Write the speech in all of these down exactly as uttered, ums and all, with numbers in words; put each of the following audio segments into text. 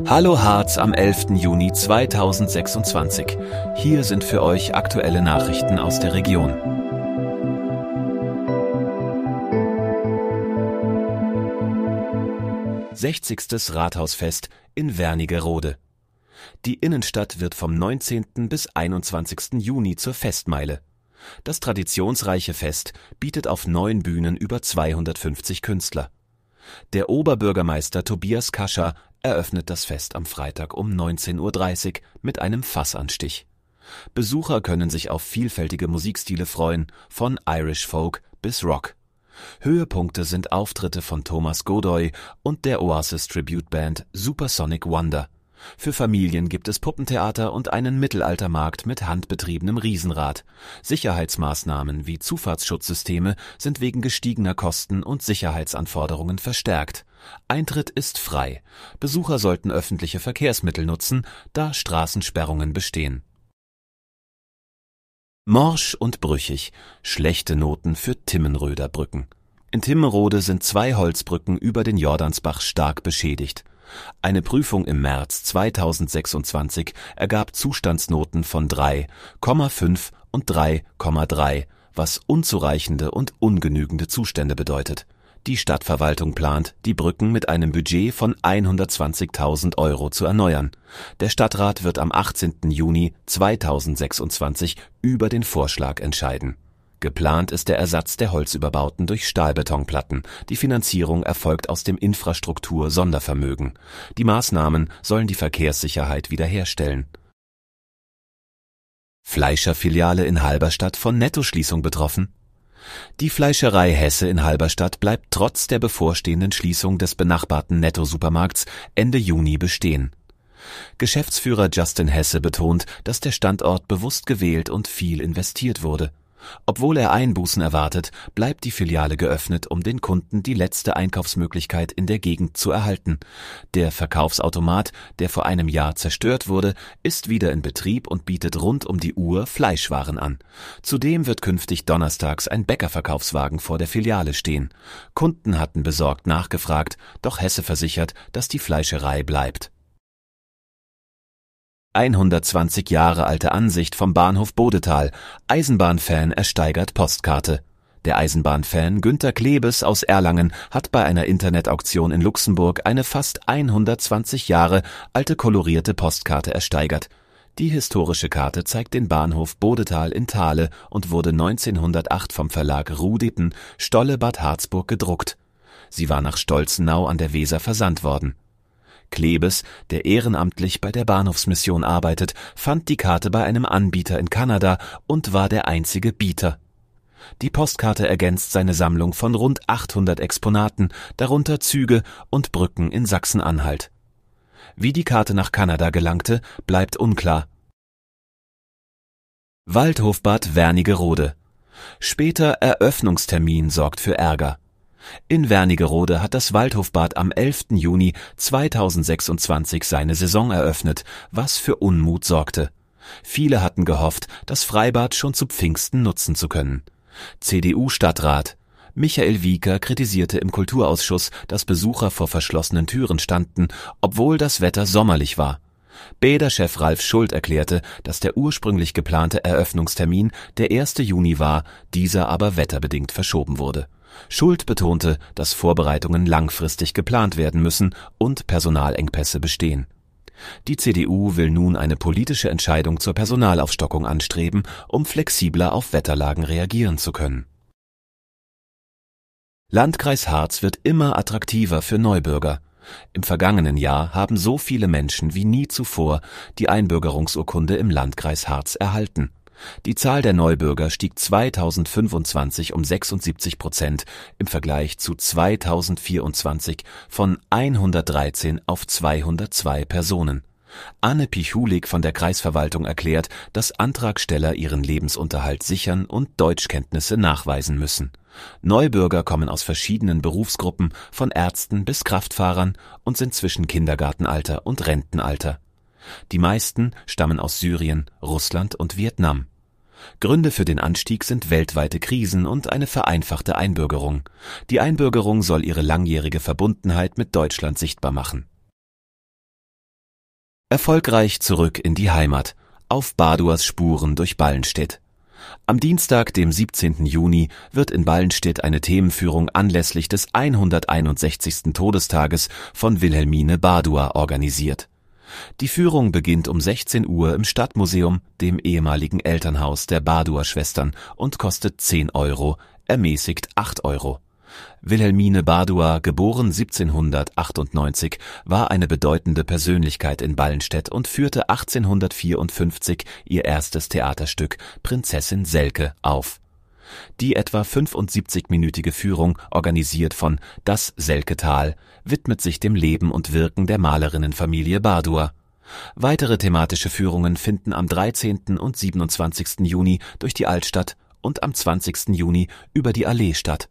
Hallo Harz am elften Juni zweitausendsechsundzwanzig. Hier sind für euch aktuelle Nachrichten aus der Region. sechzigstes Rathausfest in Wernigerode. Die Innenstadt wird vom neunzehnten bis einundzwanzigsten Juni zur Festmeile. Das traditionsreiche Fest bietet auf neun Bühnen über zweihundertfünfzig Künstler. Der Oberbürgermeister Tobias Kascher eröffnet das Fest am Freitag um neunzehn Uhr dreißig mit einem Fassanstich. Besucher können sich auf vielfältige Musikstile freuen, von Irish Folk bis Rock. Höhepunkte sind Auftritte von Thomas Godoy und der Oasis Tribute Band Supersonic Wonder. Für Familien gibt es Puppentheater und einen Mittelaltermarkt mit handbetriebenem Riesenrad. Sicherheitsmaßnahmen wie Zufahrtsschutzsysteme sind wegen gestiegener Kosten und Sicherheitsanforderungen verstärkt. Eintritt ist frei. Besucher sollten öffentliche Verkehrsmittel nutzen, da Straßensperrungen bestehen. Morsch und brüchig. Schlechte Noten für Timmenröder Brücken. In Timmenrode sind zwei Holzbrücken über den Jordansbach stark beschädigt. Eine Prüfung im März zweitausendsechsundzwanzig ergab Zustandsnoten von drei Komma fünf und drei Komma drei, was unzureichende und ungenügende Zustände bedeutet. Die Stadtverwaltung plant, die Brücken mit einem Budget von hundertzwanzigtausend Euro zu erneuern. Der Stadtrat wird am achtzehnten Juni zweitausendsechsundzwanzig über den Vorschlag entscheiden. Geplant ist der Ersatz der Holzüberbauten durch Stahlbetonplatten. Die Finanzierung erfolgt aus dem Infrastruktur-Sondervermögen. Die Maßnahmen sollen die Verkehrssicherheit wiederherstellen. Fleischerfiliale in Halberstadt von Nettoschließung betroffen? Die Fleischerei Hesse in Halberstadt bleibt trotz der bevorstehenden Schließung des benachbarten Netto-Supermarkts Ende Juni bestehen. Geschäftsführer Justin Hesse betont, dass der Standort bewusst gewählt und viel investiert wurde. Obwohl er Einbußen erwartet, bleibt die Filiale geöffnet, um den Kunden die letzte Einkaufsmöglichkeit in der Gegend zu erhalten. Der Verkaufsautomat, der vor einem Jahr zerstört wurde, ist wieder in Betrieb und bietet rund um die Uhr Fleischwaren an. Zudem wird künftig donnerstags ein Bäckerverkaufswagen vor der Filiale stehen. Kunden hatten besorgt nachgefragt, doch Hesse versichert, dass die Fleischerei bleibt. hundertzwanzig Jahre alte Ansicht vom Bahnhof Bodetal. Eisenbahnfan ersteigert Postkarte. Der Eisenbahnfan Günter Klebes aus Erlangen hat bei einer Internetauktion in Luxemburg eine fast hundertzwanzig Jahre alte kolorierte Postkarte ersteigert. Die historische Karte zeigt den Bahnhof Bodetal in Thale und wurde neunzehnhundertacht vom Verlag Rudipen, Stolle Bad Harzburg gedruckt. Sie war nach Stolzenau an der Weser versandt worden. Klebes, der ehrenamtlich bei der Bahnhofsmission arbeitet, fand die Karte bei einem Anbieter in Kanada und war der einzige Bieter. Die Postkarte ergänzt seine Sammlung von rund achthundert Exponaten, darunter Züge und Brücken in Sachsen-Anhalt. Wie die Karte nach Kanada gelangte, bleibt unklar. Waldhofbad Wernigerode. Später Eröffnungstermin sorgt für Ärger. In Wernigerode hat das Waldhofbad am elften Juni zweitausendsechsundzwanzig seine Saison eröffnet, was für Unmut sorgte. Viele hatten gehofft, das Freibad schon zu Pfingsten nutzen zu können. C D U-Stadtrat Michael Wieker kritisierte im Kulturausschuss, dass Besucher vor verschlossenen Türen standen, obwohl das Wetter sommerlich war. Bäder-Chef Ralf Schult erklärte, dass der ursprünglich geplante Eröffnungstermin der erste Juni war, dieser aber wetterbedingt verschoben wurde. Schult betonte, dass Vorbereitungen langfristig geplant werden müssen und Personalengpässe bestehen. Die C D U will nun eine politische Entscheidung zur Personalaufstockung anstreben, um flexibler auf Wetterlagen reagieren zu können. Landkreis Harz wird immer attraktiver für Neubürger. Im vergangenen Jahr haben so viele Menschen wie nie zuvor die Einbürgerungsurkunde im Landkreis Harz erhalten. Die Zahl der Neubürger stieg zweitausendfünfundzwanzig um sechsundsiebzig Prozent im Vergleich zu zweitausendvierundzwanzig von hundertdreizehn auf zweihundertzwei Personen. Anne Pichulik von der Kreisverwaltung erklärt, dass Antragsteller ihren Lebensunterhalt sichern und Deutschkenntnisse nachweisen müssen. Neubürger kommen aus verschiedenen Berufsgruppen, von Ärzten bis Kraftfahrern, und sind zwischen Kindergartenalter und Rentenalter. Die meisten stammen aus Syrien, Russland und Vietnam. Gründe für den Anstieg sind weltweite Krisen und eine vereinfachte Einbürgerung. Die Einbürgerung soll ihre langjährige Verbundenheit mit Deutschland sichtbar machen. Erfolgreich zurück in die Heimat, auf Baduas Spuren durch Ballenstedt. Am Dienstag, dem siebzehnten Juni, wird in Ballenstedt eine Themenführung anlässlich des hunderteinundsechzigsten Todestages von Wilhelmine Badua organisiert. Die Führung beginnt um sechzehn Uhr im Stadtmuseum, dem ehemaligen Elternhaus der Badua-Schwestern, und kostet zehn Euro, ermäßigt acht Euro. Wilhelmine Badua, geboren siebzehnhundertachtundneunzig, war eine bedeutende Persönlichkeit in Ballenstedt und führte achtzehnhundertvierundfünfzig ihr erstes Theaterstück Prinzessin Selke auf. Die etwa fünfundsiebzigminütige Führung, organisiert von Das Selketal, widmet sich dem Leben und Wirken der Malerinnenfamilie Badua. Weitere thematische Führungen finden am dreizehnten und siebenundzwanzigsten Juni durch die Altstadt und am zwanzigsten Juni über die Allee statt.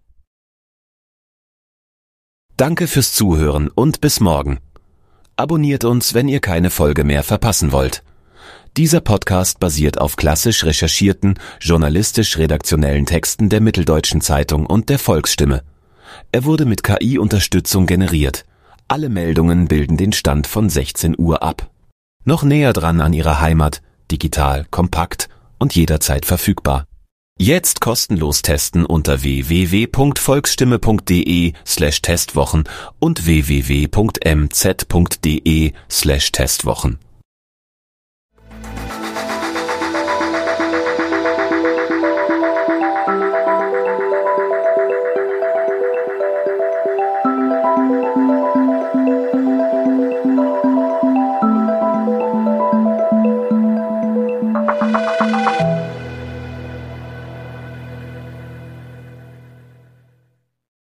Danke fürs Zuhören und bis morgen. Abonniert uns, wenn ihr keine Folge mehr verpassen wollt. Dieser Podcast basiert auf klassisch recherchierten, journalistisch-redaktionellen Texten der Mitteldeutschen Zeitung und der Volksstimme. Er wurde mit K I-Unterstützung generiert. Alle Meldungen bilden den Stand von sechzehn Uhr ab. Noch näher dran an Ihrer Heimat, digital, kompakt und jederzeit verfügbar. Jetzt kostenlos testen unter w w w punkt volksstimme punkt de slash testwochen und w w w punkt m z punkt de slash testwochen.